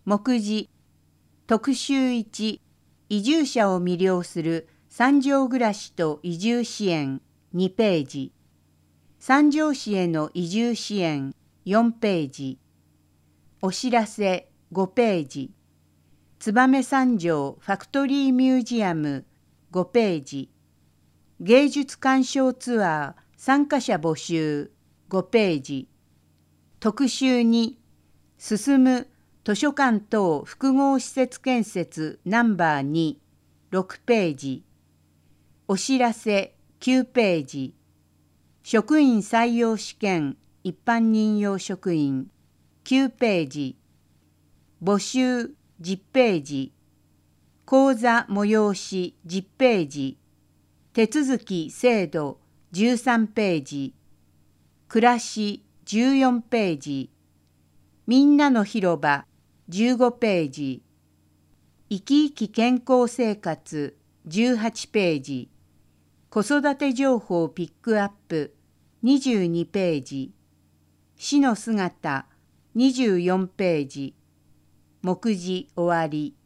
目次、特集1、移住者を魅了する三条暮らしと移住支援2ページ。三条市への移住支援4ページ。お知らせ5ページ。燕三条ファクトリーミュージアム5ページ。芸術鑑賞ツアー参加者募集5ページ。特集2、進む図書館等複合施設建設ナンバー2、6ページ。お知らせ9ページ。職員採用試験一般任用職員9ページ。募集10ページ。講座催し10ページ。手続き制度13ページ。暮らし14ページ。みんなの広場15ページ。生き生き健康生活18ページ。子育て情報ピックアップ22ページ。死の姿24ページ。目次終わり。